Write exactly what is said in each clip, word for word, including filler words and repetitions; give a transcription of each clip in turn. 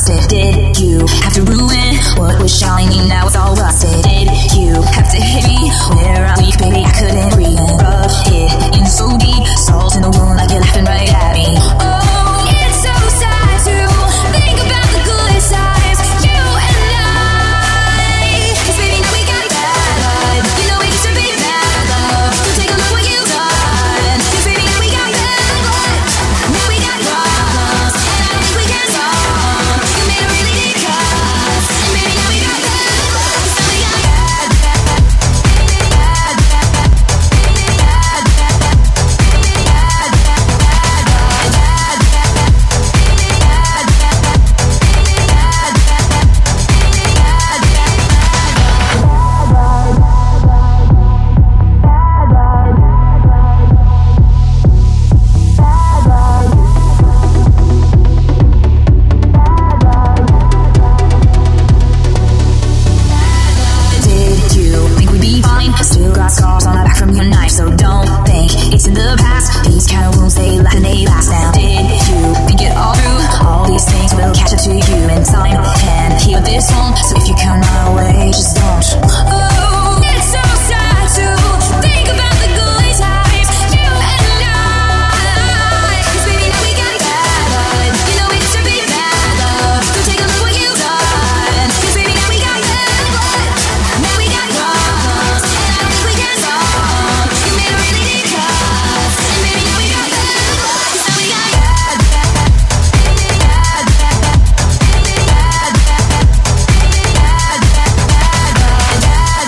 trusted? Did you have to ruin what was shining? Now it's all rusted. Did you have to hit me where I'm weak, baby? I couldn't breathe and rub it in so deep, salt in the wound like you're laughing right at me. Oh, it's so sad to think about the good times, you and I. 'Cause baby, now we got bad blood. You know it used to be bad love. So take a look what you've done. 'Cause baby, now we got bad blood. Now we got problems, and I don't think we can solve. You made a really big cut, and baby, now we got bad blood. 'Cause now we got bad, bad, bad, bad, bad, bad, bad, bad, bad. Still got scars on my back from your knife, so don't think it's in the past. These kind of wounds, they last and they last now. Did you think it all through? All these things will catch up to you in time and heal this wound. So if you come my way, just don't. Oh, it's so sad to think about the good times, you and I. 'Cause baby, now we got bad blood. You know it used to be bad love. So take a look what you've done. 'Cause baby, now we got bad blood. Now we got problems, and I don't think we can solve. You made a really big cut, and baby, now we got bad blood. 'Cause now we got bad, bad, bad, bad, bad, bad, bad, bad, bad, bad, bad,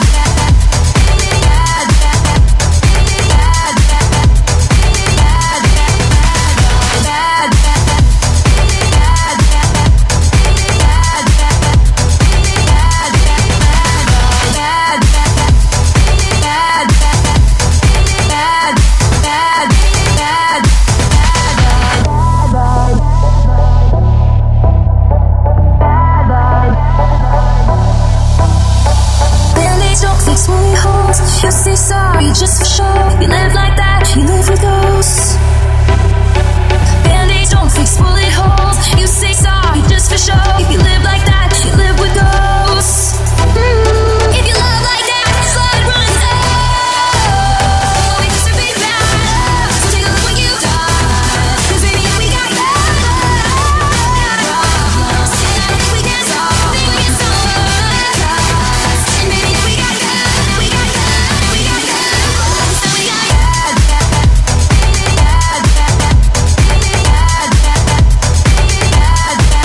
you say sorry just for show. You live like that, you live with ghosts. Band-aids don't fix bullet holes. You say sorry just for show. If you live like that, you live with ghosts. Mm. If you love like that, blood runs oh. It used to be bad love, so take a look what you've done. 'Cause baby, now we got bad blood. Problems, and I don't think we can solve. We can solve us. And baby, now we got bad, now we got bad. We got bad, so we got bad, bad, bad, bad, bad, bad, bad, bad, bad, bad,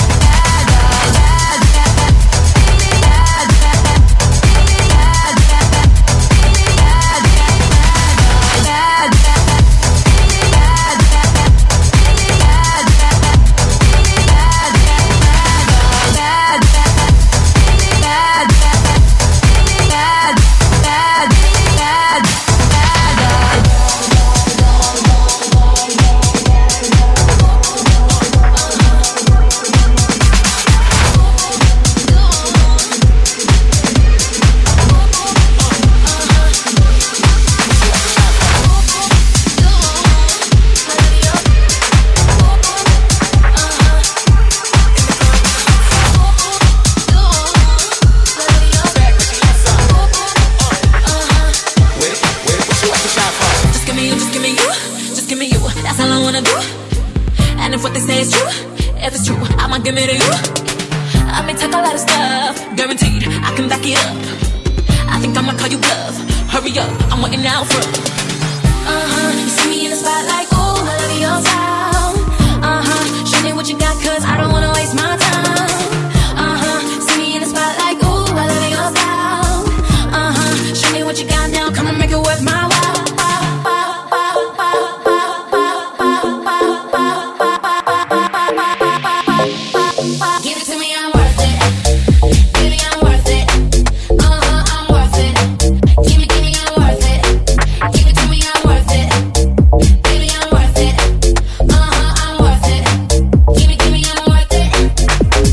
Give it to me, I'm worth it. Baby, I'm worth it. Uh-huh, I'm worth it. Give me, give me, I'm worth it. Give it to me, I'm worth it. Baby, I'm worth it. Uh-huh, I'm worth it. Give me, give me, I'm worth it.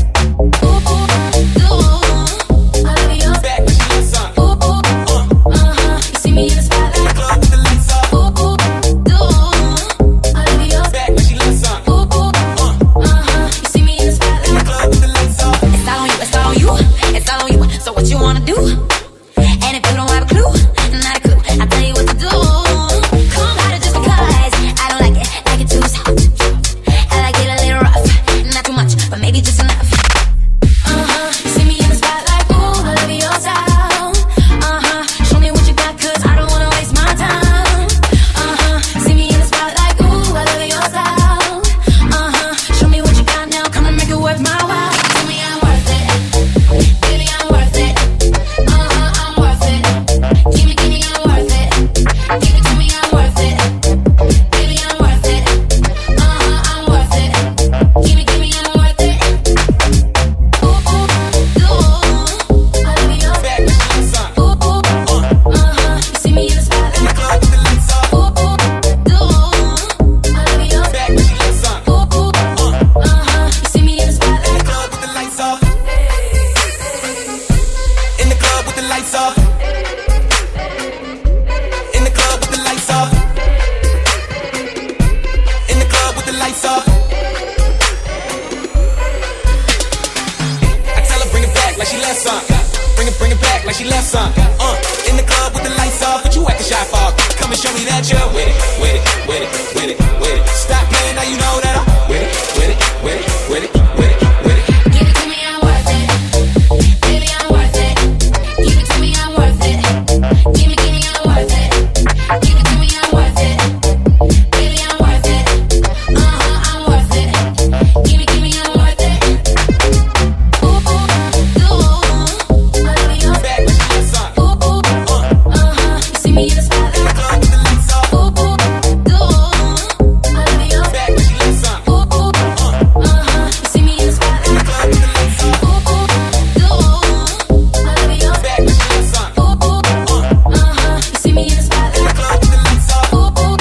like she left some. Uh, in the club with the lights off, but you acting shy for. Come and show me that you're with it, with it, with it, with it, with it. Stop playing, now you know that I'm with it, with it, with it, with it, with it, with it. Give it to me, I'm worth it. Baby, I'm worth it. Give it to me, I'm worth it. Give me, give me, I'm worth it. Give it to me, I'm worth it. Baby, I'm worth it. Uh-huh, I'm worth it. Give me, give me, I'm worth it. Ooh, ooh, ooh, I love you. Back when she left some. Ooh, ooh, uh-huh, you see me in the spotlight. In the club with the lights off. Ooh, ooh, ooh, I love you. Back when she left some. Ooh, ooh, uh-huh, you see me in the spotlight. In the club with the lights off. Ooh, ooh, I love you. Back when she left some. Ooh, ooh, uh-huh, you see me in the spotlight. In the club with the lights off. Ooh, ooh,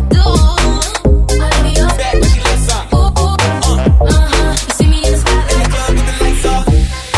I love you. Back when she left some. Ooh, ooh, uh-huh, you see me in the spotlight. In the club with the lights off.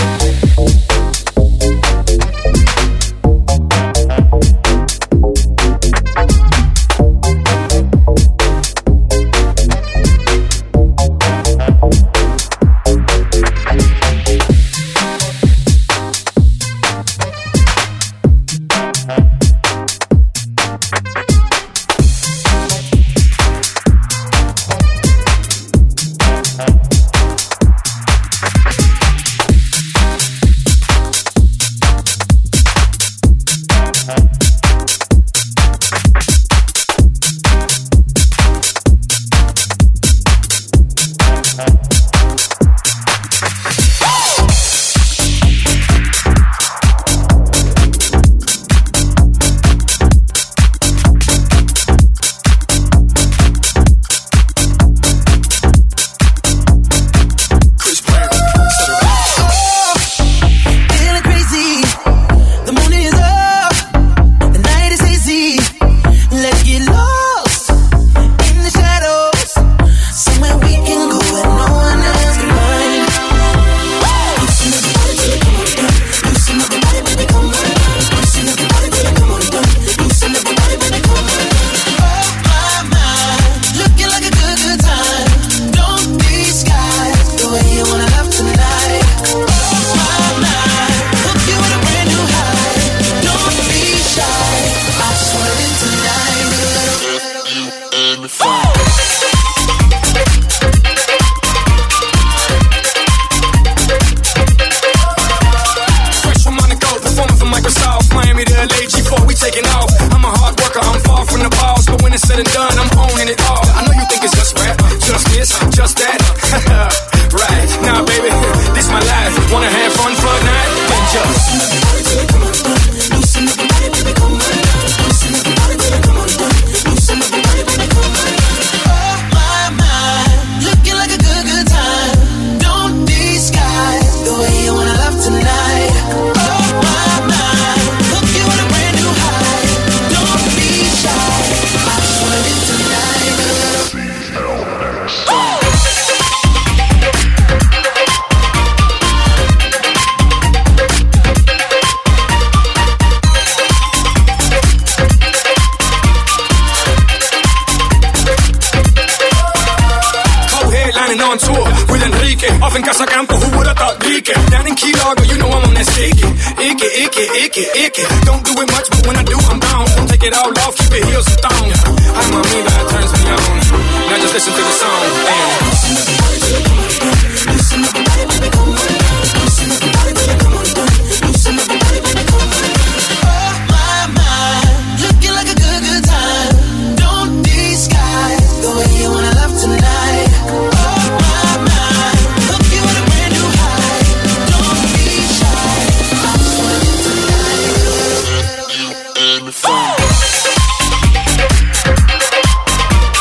Feeling crazy. The moon is up. The night is hazy. Let's get lost in the shadows. Somewhere we can go where no one else can find. Loosen up your body till it come on down. Loosen up your body, baby, come on down. Loosen up your body till it come on down. Loosen up your body, baby, come on down. Oh my mind, looking like a good good time. Don't disguise the way you wanna love tonight. Oh my mind, hook you with a brand new high. Don't be shy, I just wanna live tonight. Fresh from Monaco, performing for Microsoft. Miami to L A, G four, we taking off. I'm a hard worker, I'm far from the balls. But when it's said and done, I'm owning it all. I know you think it's just rap, just this, just that. Right, now baby, this my life. Wanna have fun for a night? Then just Oh my mind, looking like a good good time. Don't disguise the way you wanna love tonight. Oh my mind, hook you with a brand new high. Don't be shy, I just wanna live tonight. co-headlining on tour with Enrique. Off in Casa Campo, who would've thought Rique? Down in Key Largo, you know I'm on that sticky. Icky, icky, icky, icky. Don't do it much, but when I do, I'm down. Don't take it all off, keep it heels and thong. I'm a me that turns me on. Now just listen to the song. Damn. Oh my mind, looking like a good good time. Don't disguise the way you wanna love tonight. Oh my mind, hook you with a brand new high. Don't be shy, I just wanna live tonight.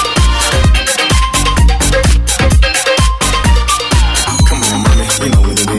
Come on, mommy, you know what it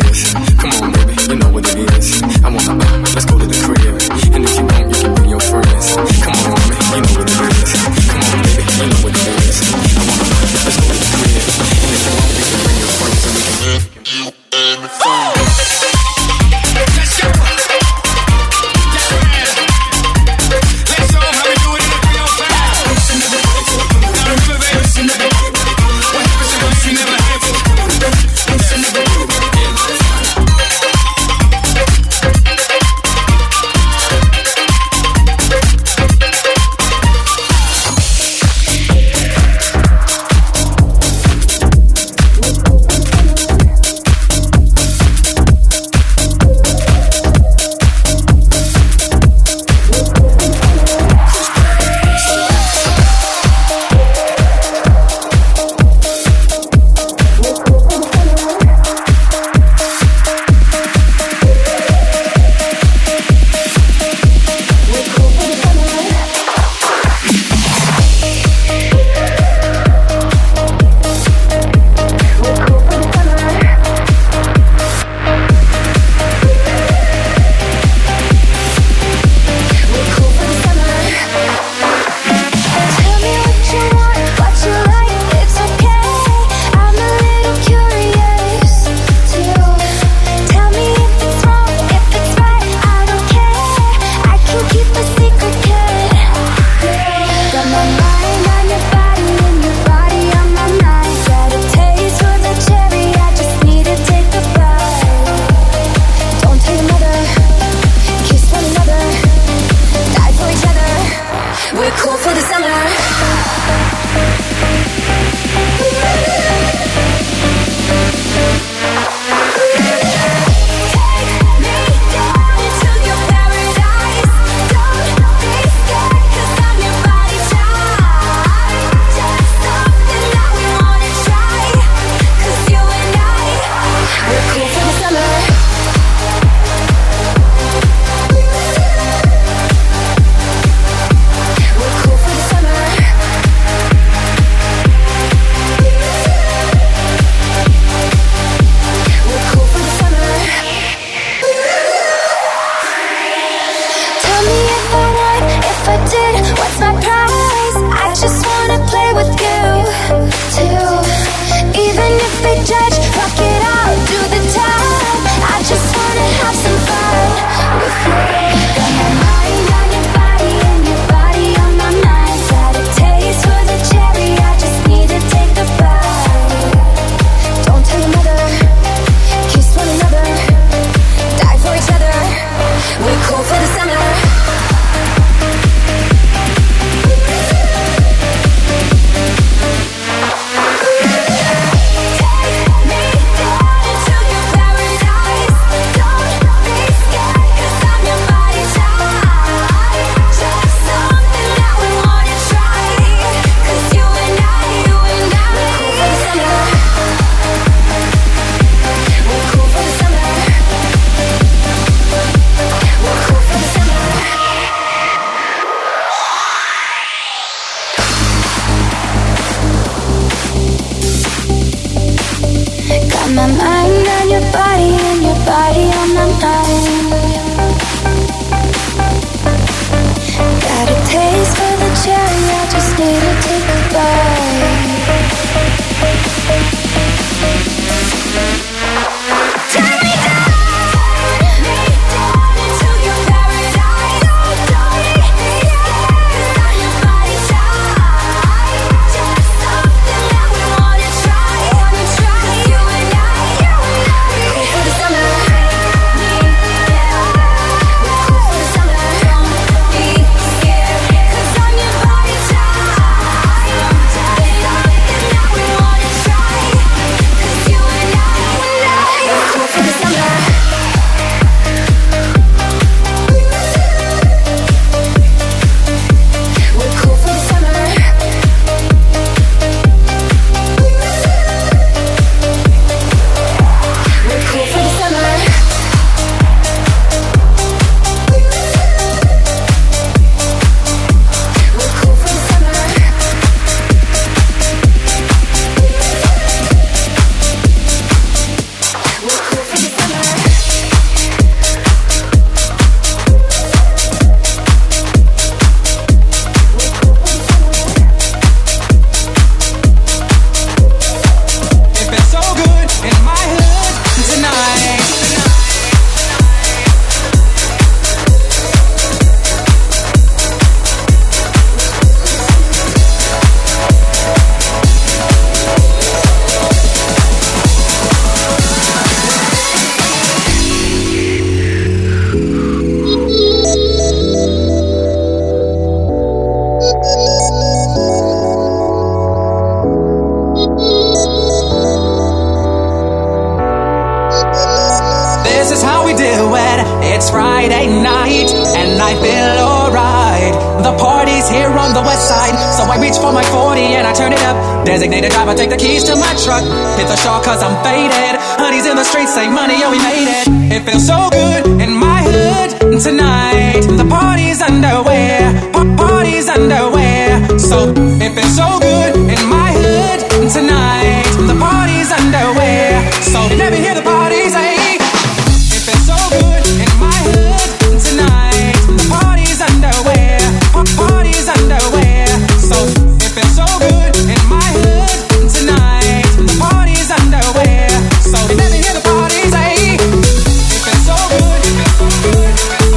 I feel alright. The party's here on the west side, so I reach for my forty and I turn it up. Designated driver, take the keys to my truck. Hit the shore cause I'm faded. Honey's in the streets, say money, oh we made it. It feels so good in my hood tonight. The party's underway, pa- party's underway. So it feels so good in my hood tonight. The party's underway. So you never hear the party say. It feels so good in my hood tonight. The party's underway, pa- party's underway. So it feels so good in my hood tonight. The party's underway. So you never hear the party say. It feels so good. It feels so good.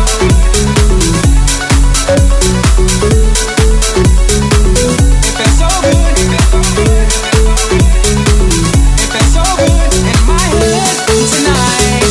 It feels so good. It feels so good. It feels so good in my hood tonight.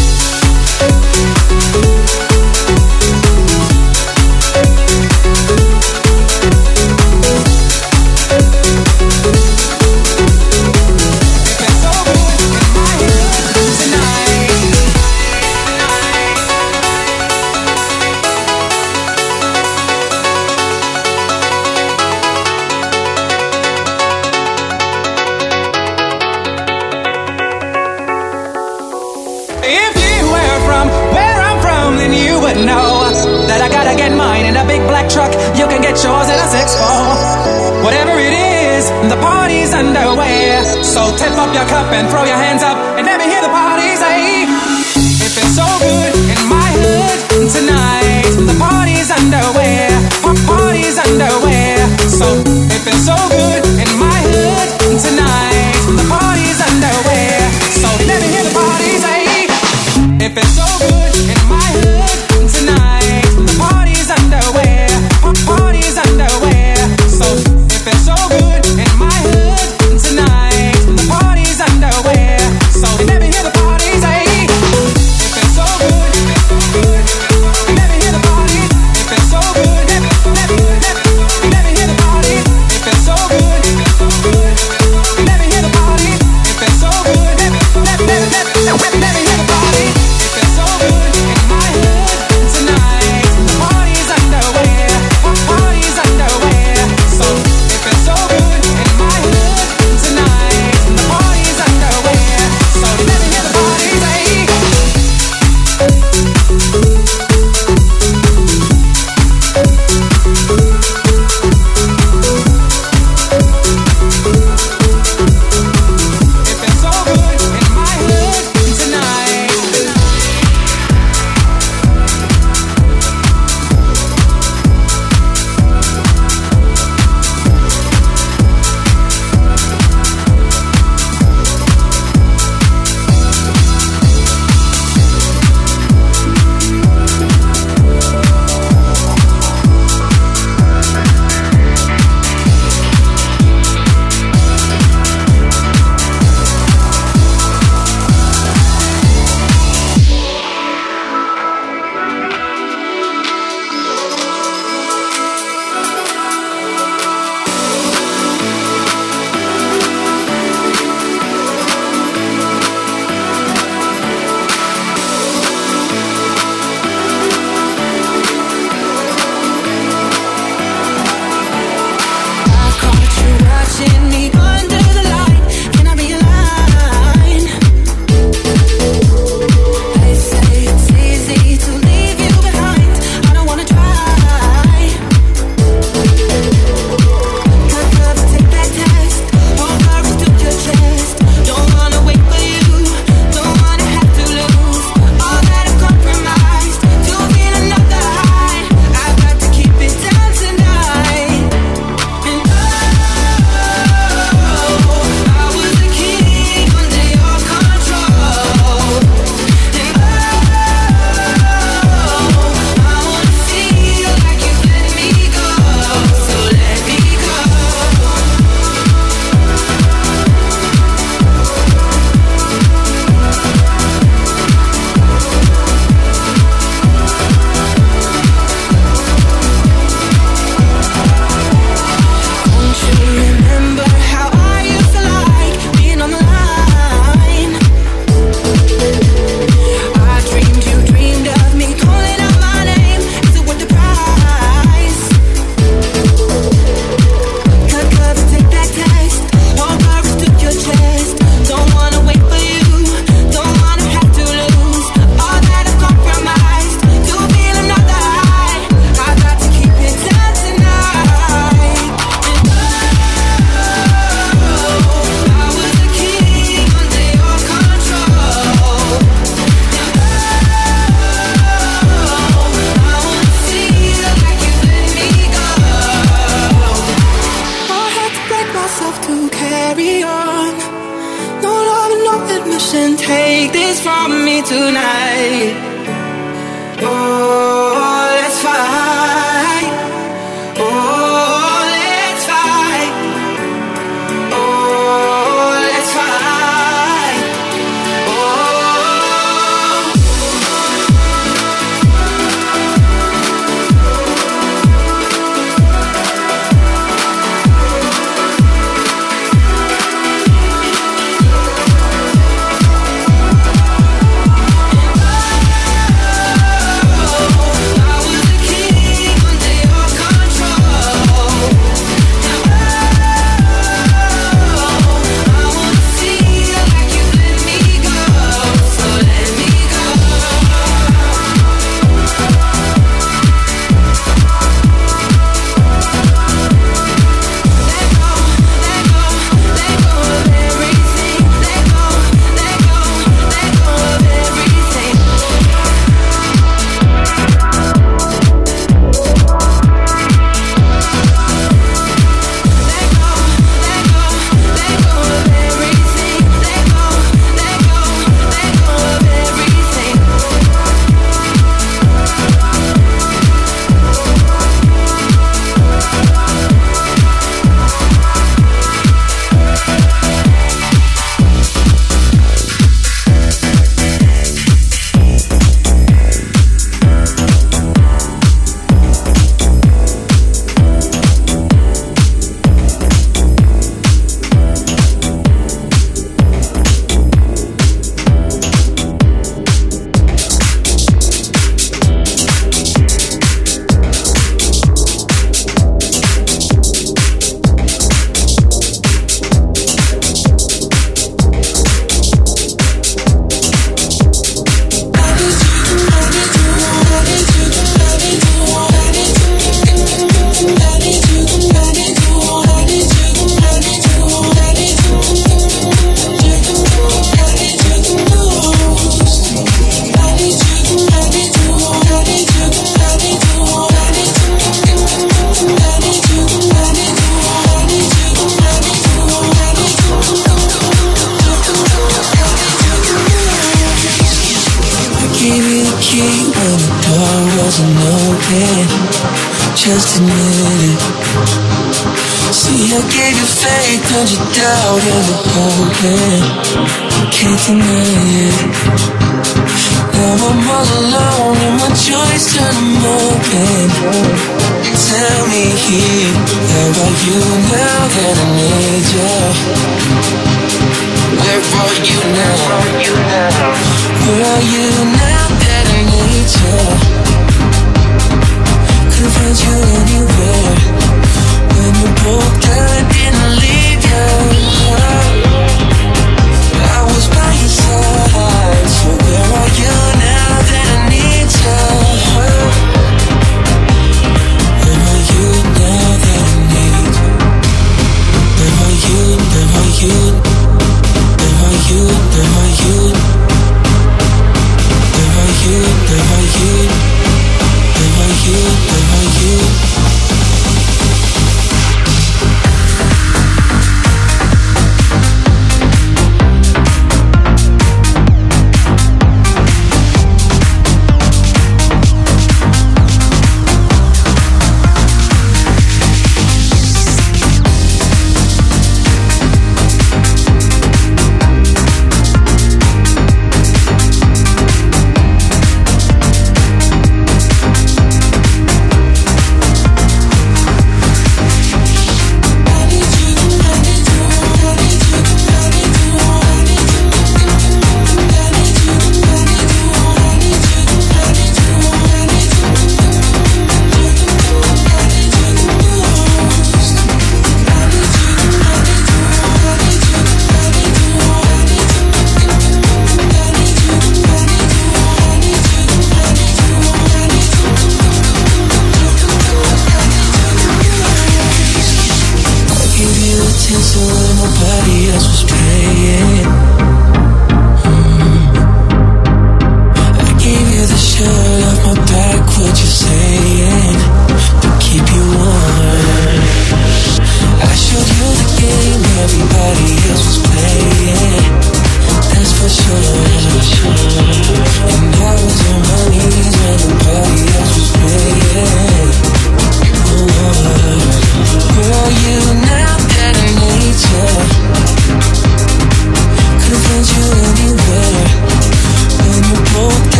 If you were from where I'm from, then you would know that I gotta get mine in a big black truck. You can get yours in a six four. Whatever it is, the party's underway. So tip up your cup and throw your hands up and let me hear the party say. It feels so good in my hood tonight. The party's underway. Pa- Party's underway. So it feels so good in my hood tonight. The party's underway. So let me hear the party say. It feels so good in my hood tonight. The party's underway. Pa- Party's underway. So it feels so good in my hood tonight. The party's underway. So let me hear the party. take this from me tonight. Oh, let's fight. Oh, let's fight. Oh, let's fight. Oh. Just admit it. See, I gave you faith, turned you doubt into hoping. Can't deny it. Now I'm all alone and my joys turn them open. Tell me, where are you now that I need you? Where are you now? Where are you now that I need you? Could've found you anywhere. When you broke down, I didn't leave you. I was by your side. So where are you now that I need you? Where are you now that I need you? Where are you? Where are you? Where are you? Where are you? Where are you? Where are you?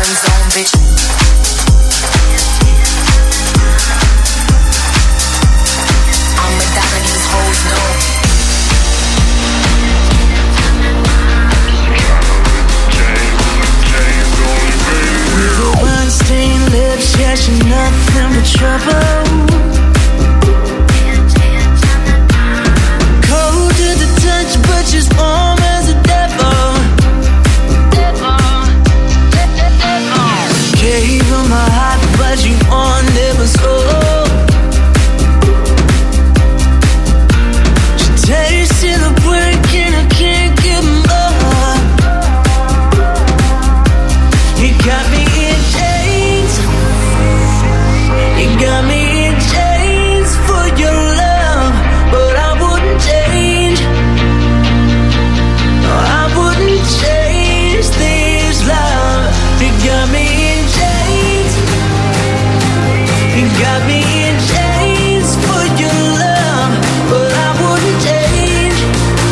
friend zone, bitch. I'm a dime, these hoes know. With wine-stained lips, yeah, she's nothing but trouble. Cold to the touch, but she's warm as a devil. Gave her my heart, but she wanted my soul. She tasted the break and I can't get more. You got me in chains. You got me in chains for your love, but I wouldn't change. No, I wouldn't change this love. You got me in chains. You got me in chains for your love, but I wouldn't change.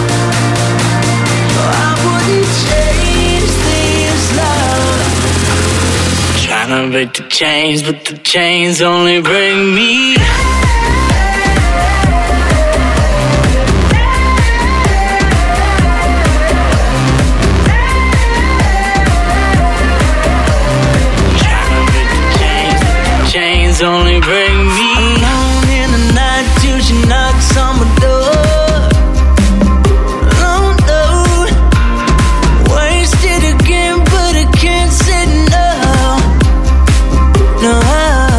No, I wouldn't change this love. Tryna break the chains, but the chains only bring me. Chains only bring me. Alone in the night till she knocks on my door. Alone, no. Wasted again, but I can't say no. No.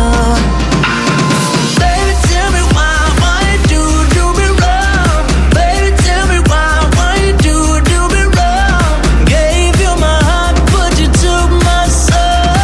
Baby, tell me why, why you do, do me wrong. Baby, tell me why, why you do, do me wrong. Gave you my heart, but you took my soul.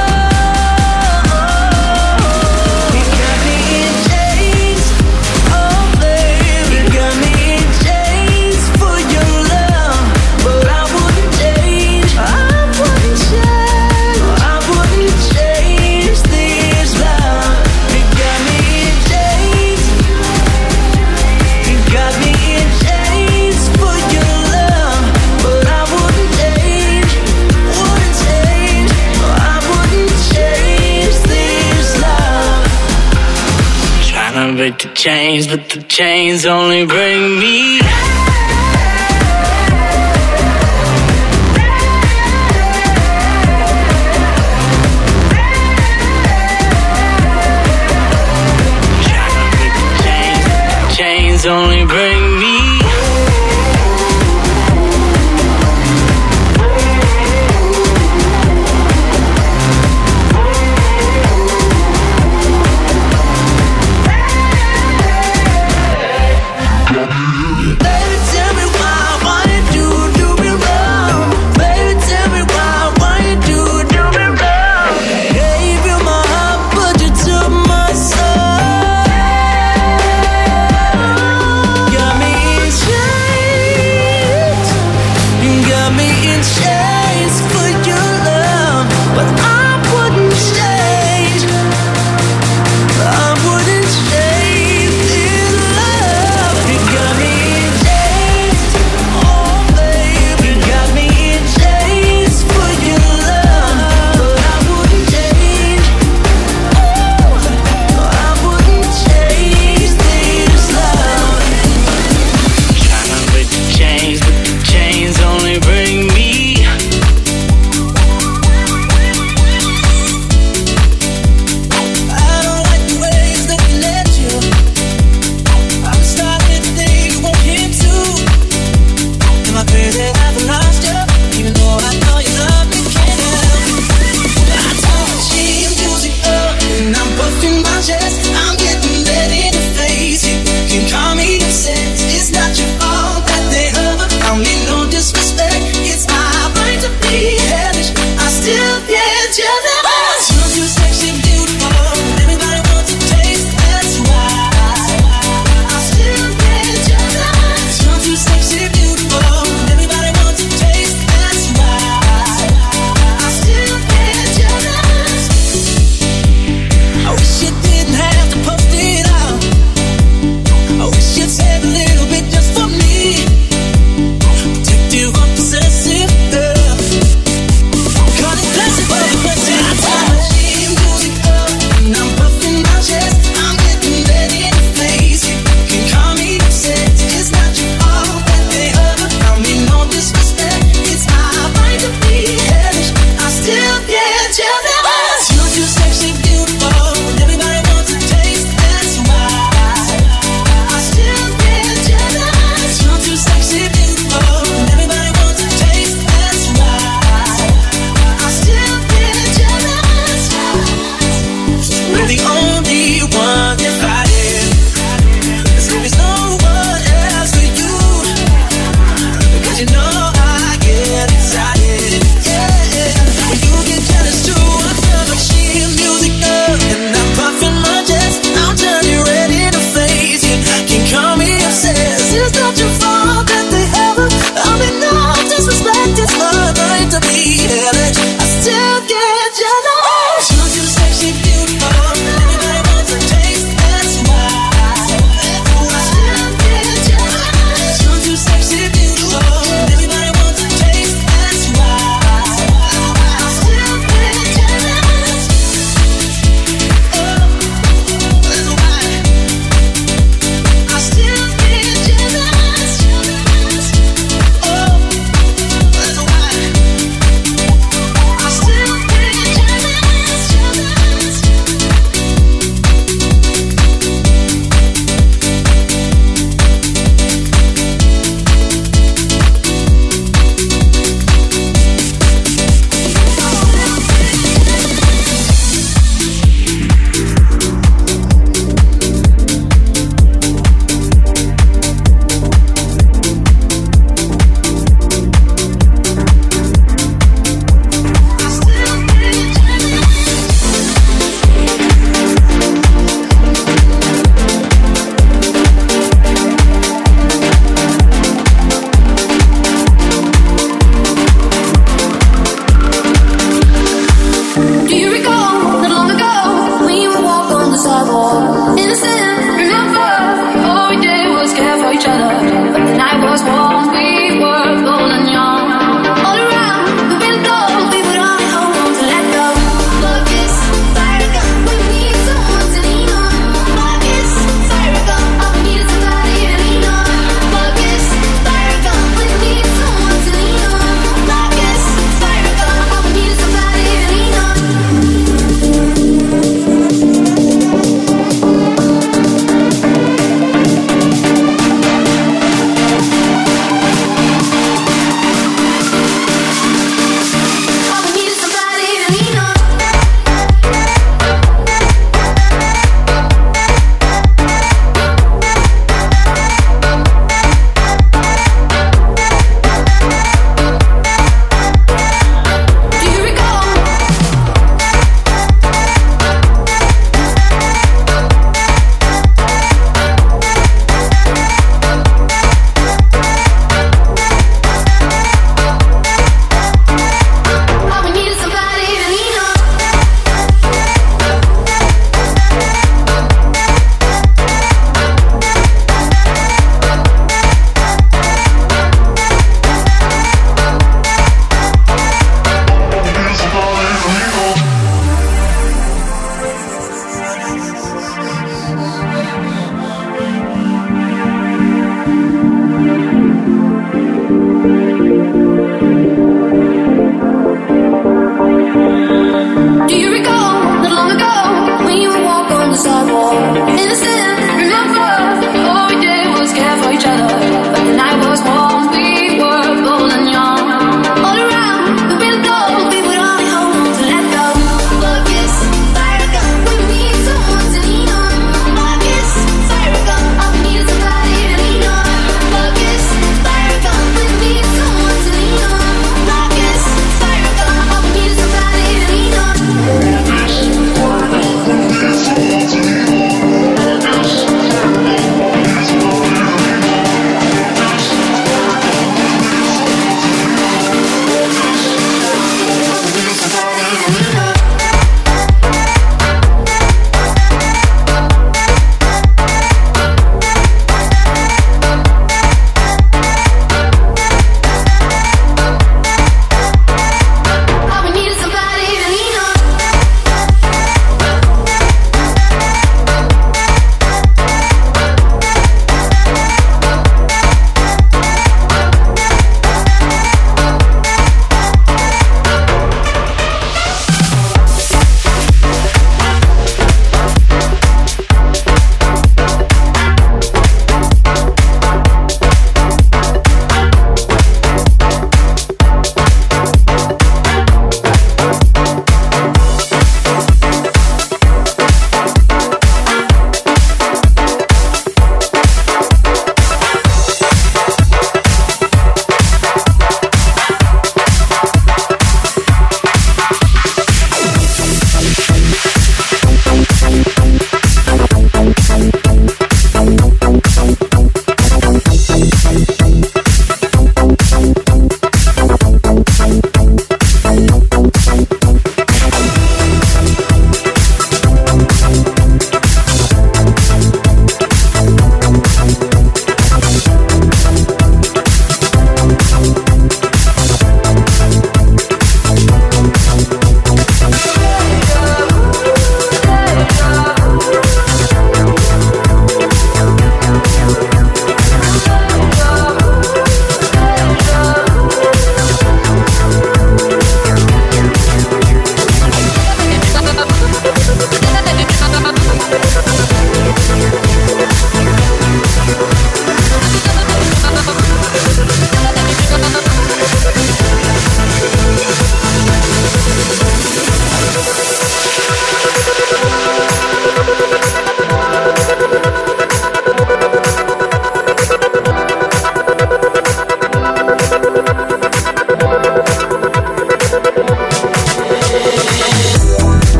Break the chains, but the chains only bring me. Chains, chains only bring me. Chains only bring me.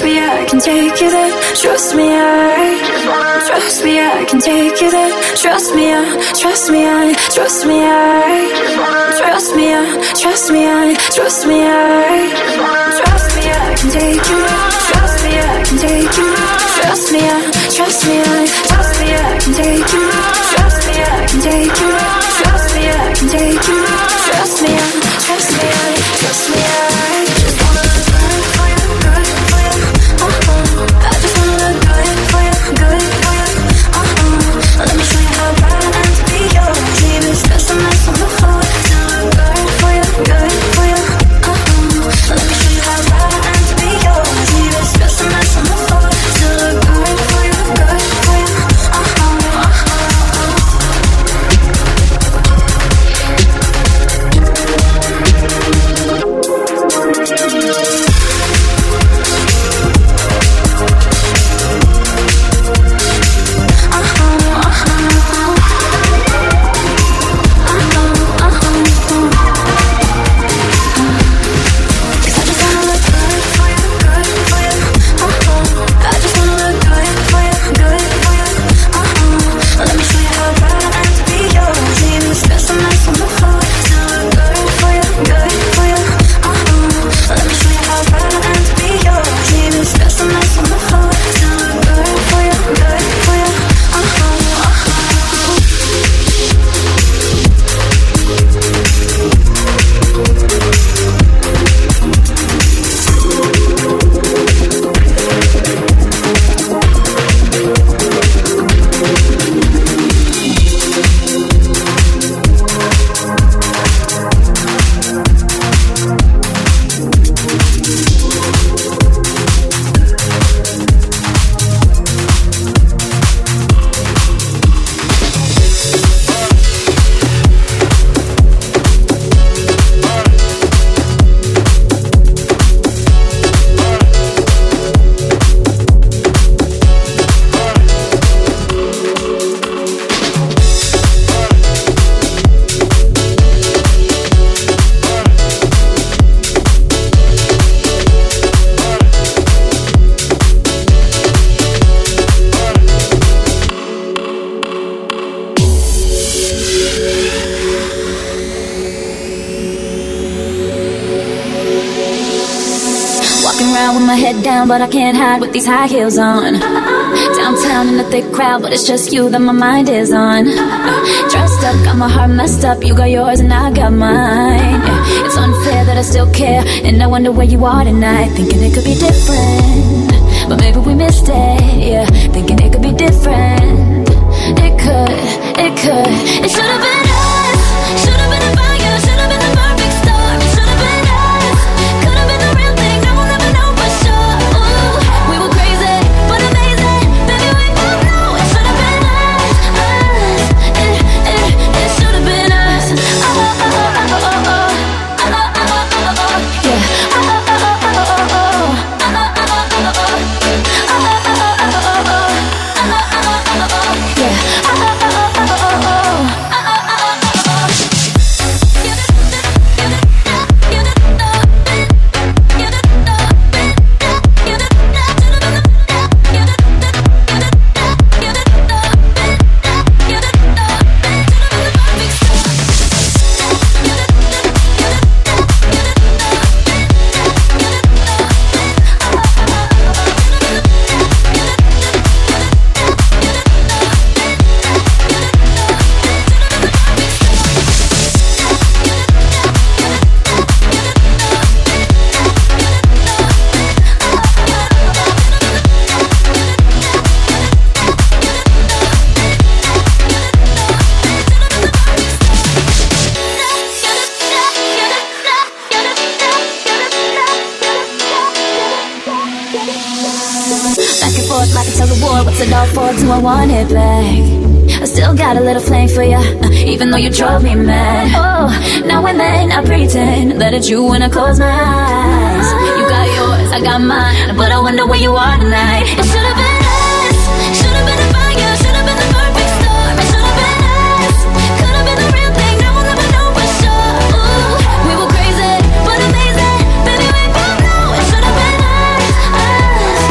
me, I can take you there. Trust me, I. Trust me, I can take you there. Trust me, I. Trust me, I. Trust me, I. Trust me, I. Trust me, I. Trust me, I. Trust me, I can take you there. Trust me, I can take you. Trust me, I. Trust me, I. Trust me, I can take you. Trust me, I can take you. Trust me, I can take you. Trust me, I. Trust me, I. Trust me, I. Just wanna look good for you, good for you. Uh-huh. I just wanna look good for you, good for you. Uh-huh. Let me show you how bad I am to be yours. Even special nights on the floor. Still look good for you, good for you. Uh-huh. Let me show you how bad I am to be yours. Even special nights on the floor. Still look good for you, good for you. Uh-huh, uh-huh. But I can't hide with these high heels on. Downtown in a thick crowd, but it's just you that my mind is on. Dressed up, got my heart messed up. You got yours and I got mine. It's unfair that I still care, and I wonder where you are tonight. Thinking it could be different, but maybe we missed it. Yeah, thinking it could be different. It could, it could. It should have been us. Should have been a fire. Should have been the perfect storm. It should have been us. Could have been the real thing. I will never know for sure. We were crazy, but amazing. Baby, we both know it should have been us, us. It, it, it should have been us. Oh, oh, oh, oh, oh, oh, oh. Oh, oh, oh, oh, oh, yeah. Oh, oh, oh, oh, oh, oh, oh. Oh, oh, oh, oh, oh, oh. Oh, oh, oh, oh, oh, oh, oh. Oh, oh, oh, oh, oh, yeah. Oh, oh, oh, oh, oh, oh, oh. What's it all for? Do I want it back? I still got a little flame for ya, uh, even though you drove me mad. Oh, now and then I pretend that it's you when I close my eyes. You got yours, I got mine, but I wonder where you are tonight. It should have been us, should have been a fire, should have been the perfect storm. It should have been us, could have been the real thing, now we'll never know for sure. Ooh, we were crazy, but amazing, baby we both know it should have been us, us.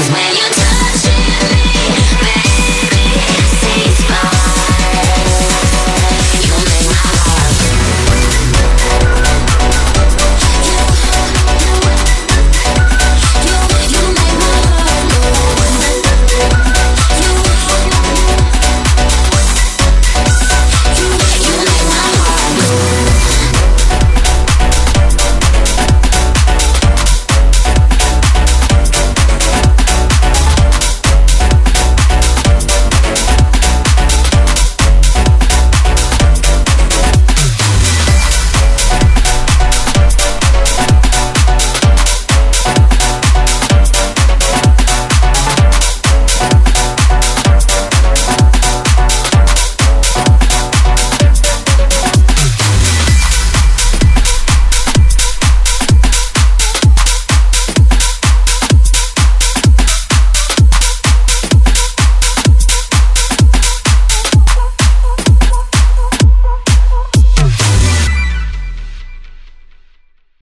when you